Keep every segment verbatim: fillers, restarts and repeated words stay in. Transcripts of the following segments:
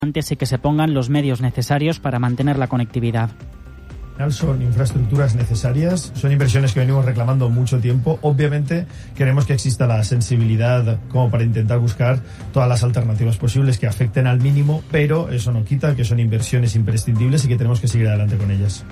antes y que se pongan los medios necesarios para mantener la conectividad. Son infraestructuras necesarias, son inversiones que venimos reclamando mucho tiempo. Obviamente queremos que exista la sensibilidad como para intentar buscar todas las alternativas posibles que afecten al mínimo, pero eso no quita que son inversiones imprescindibles y que tenemos que seguir adelante con ellas.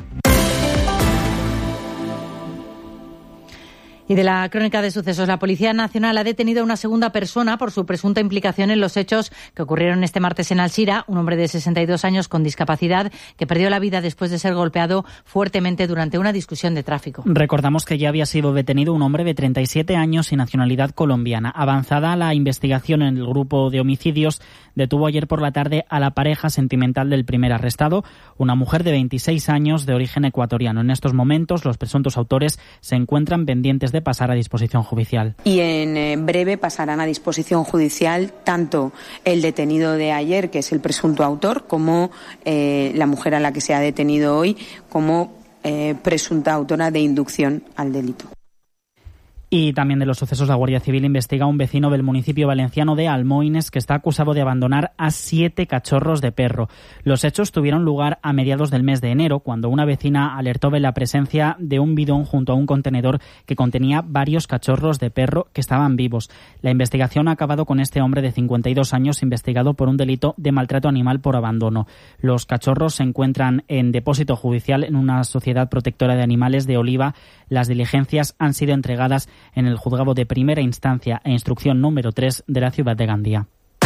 Y de la crónica de sucesos, la Policía Nacional ha detenido a una segunda persona por su presunta implicación en los hechos que ocurrieron este martes en Alzira, un hombre de sesenta y dos años con discapacidad que perdió la vida después de ser golpeado fuertemente durante una discusión de tráfico. Recordamos que ya había sido detenido un hombre de treinta y siete años y nacionalidad colombiana. Avanzada la investigación en el grupo de homicidios, detuvo ayer por la tarde a la pareja sentimental del primer arrestado, una mujer de veintiséis años de origen ecuatoriano. En estos momentos, los presuntos autores se encuentran pendientes de pasar a disposición judicial. Y en eh, breve pasarán a disposición judicial tanto el detenido de ayer, que es el presunto autor, como eh, la mujer a la que se ha detenido hoy como eh, presunta autora de inducción al delito. Y también de los sucesos, la Guardia Civil investiga a un vecino del municipio valenciano de Almoines que está acusado de abandonar a siete cachorros de perro. Los hechos tuvieron lugar a mediados del mes de enero, cuando una vecina alertó de la presencia de un bidón junto a un contenedor que contenía varios cachorros de perro que estaban vivos. La investigación ha acabado con este hombre de cincuenta y dos años investigado por un delito de maltrato animal por abandono. Los cachorros se encuentran en depósito judicial en una sociedad protectora de animales de Oliva. Las diligencias han sido entregadas en el juzgado de primera instancia e instrucción número tres de la ciudad de Gandía.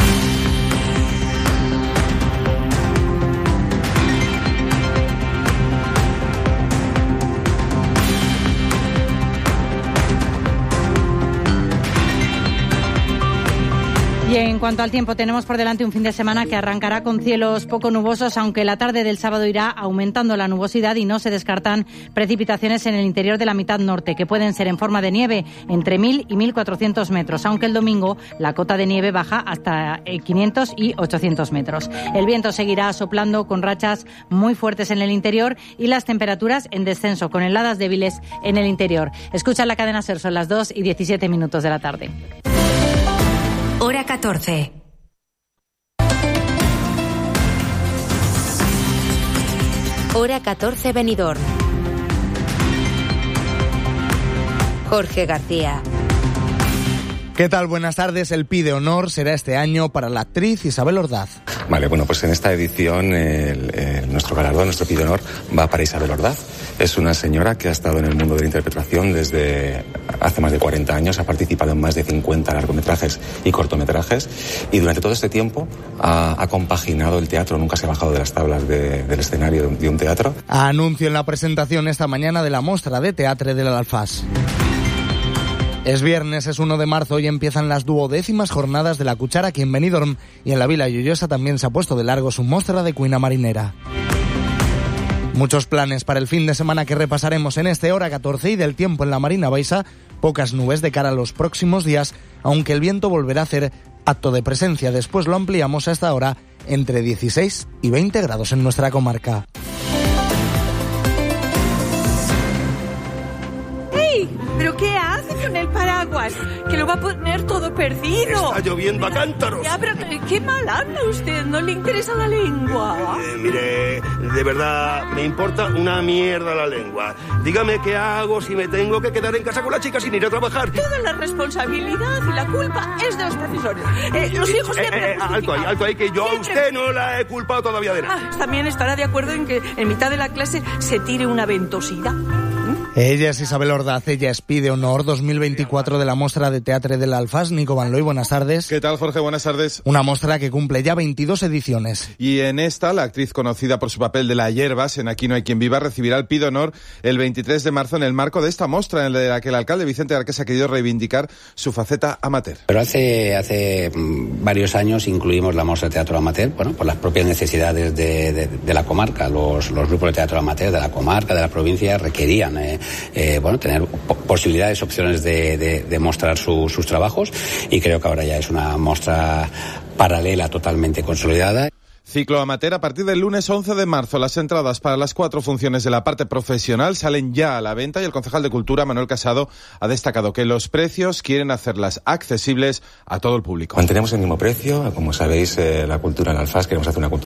Y en cuanto al tiempo, tenemos por delante un fin de semana que arrancará con cielos poco nubosos, aunque la tarde del sábado irá aumentando la nubosidad y no se descartan precipitaciones en el interior de la mitad norte, que pueden ser en forma de nieve entre mil y mil cuatrocientos metros, aunque el domingo la cota de nieve baja hasta quinientos y ochocientos metros. El viento seguirá soplando con rachas muy fuertes en el interior y las temperaturas en descenso, con heladas débiles en el interior. Escucha la cadena SER, son las dos y diecisiete minutos de la tarde. Hora catorce. Hora catorce, Benidorm. Jorge García. ¿Qué tal? Buenas tardes. El Pi de Honor será este año para la actriz Isabel Ordaz. Vale, bueno, pues en esta edición el, el, nuestro galardón, nuestro Pi de Honor, va para Isabel Ordaz. Es una señora que ha estado en el mundo de la interpretación desde hace más de cuarenta años, ha participado en más de cincuenta largometrajes y cortometrajes, y durante todo este tiempo ha, ha compaginado el teatro, nunca se ha bajado de las tablas de, del escenario de, de un teatro. Anuncio en la presentación esta mañana de la Mostra de Teatre de l'Alfàs. Es viernes, es uno de marzo y empiezan las duodécimas jornadas de la Cuchara aquí en Benidorm, y en la Vila Lloyosa también se ha puesto de largo su mostra de cuina marinera. Muchos planes para el fin de semana que repasaremos en este Hora catorce, y del tiempo en la Marina Baixa, pocas nubes de cara a los próximos días, aunque el viento volverá a hacer acto de presencia. Después lo ampliamos a esta hora entre dieciséis y veinte grados en nuestra comarca. ¿Pero qué hace con el paraguas? Que lo va a poner todo perdido. Está lloviendo a cántaros. Ya, pero qué mal habla usted. ¿No le interesa la lengua? Eh, mire, de verdad, me importa una mierda la lengua. Dígame qué hago si me tengo que quedar en casa con la chica sin ir a trabajar. Toda la responsabilidad y la culpa es de los profesores. Eh, los hijos eh, siempre... Eh, alto ahí, alto ahí, que yo a usted no la he culpado todavía de nada. Ah, también estará de acuerdo en que en mitad de la clase se tire una ventosidad. Ella es Isabel Ordaz, ella es Pi de Honor dos mil veinticuatro de la Mostra de Teatre de l'Alfàs. Nico Van Looy, buenas tardes. ¿Qué tal, Jorge? Buenas tardes. Una mostra que cumple ya veintidós ediciones. Y en esta, la actriz conocida por su papel de La Hierbas en Aquí no hay quien viva recibirá el Pi de Honor el veintitrés de marzo en el marco de esta mostra en la que el alcalde Vicente Arqués ha querido reivindicar su faceta amateur. Pero hace hace varios años incluimos la Mostra de Teatro Amateur, bueno, por las propias necesidades de, de, de la comarca. Los, los grupos de teatro amateur de la comarca, de la provincia, requerían eh, eh, bueno, tener posibilidades, opciones de, de, de mostrar su, sus trabajos, y creo que ahora ya es una muestra paralela totalmente consolidada. Ciclo amateur a partir del lunes once de marzo. Las entradas para las cuatro funciones de la parte profesional salen ya a la venta y el concejal de Cultura, Manuel Casado, ha destacado que los precios quieren hacerlas accesibles a todo el público. Mantenemos el mismo precio. Como sabéis, eh, la cultura en Alfás, queremos hacer una cultura